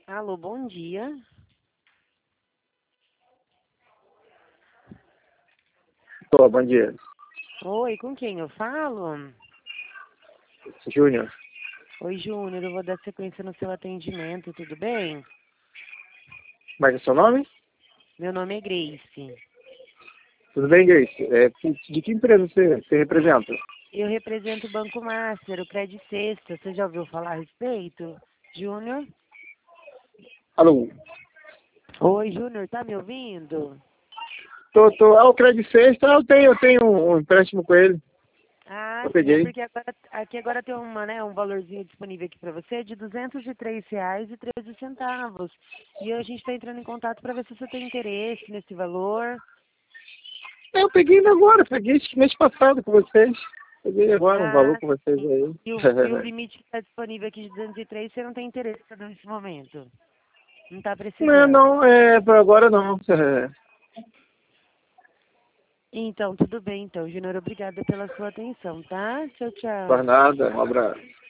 Alô, bom dia. Tô, bom dia. Oi, com quem eu falo? Júnior. Oi, Júnior, eu vou dar sequência no seu atendimento, tudo bem? Mas é seu nome? Meu nome é Grace. Tudo bem, Grace? De que empresa você representa? Eu represento o Banco Master, o Credit Sexta. Você já ouviu falar a respeito? Júnior? Alô? Oi, Júnior, tá me ouvindo? Tô. Ah, o Credit Sexta, eu tenho um empréstimo com ele. Ah, Eu sim, é peguei. porque aqui agora tem um valorzinho disponível aqui para você de R$ 203,13. E a gente está entrando em contato para ver se você tem interesse nesse valor. Eu peguei ainda agora, peguei esse mês passado com vocês. Peguei agora um valor Ah, com vocês sim. aí. E o limite que está disponível aqui de 203, você não tem interesse nesse momento? Não está precisando? Não, por agora não. Então, tudo bem, então. Júnior, obrigada pela sua atenção, tá? Tchau, tchau. Por nada, um abraço.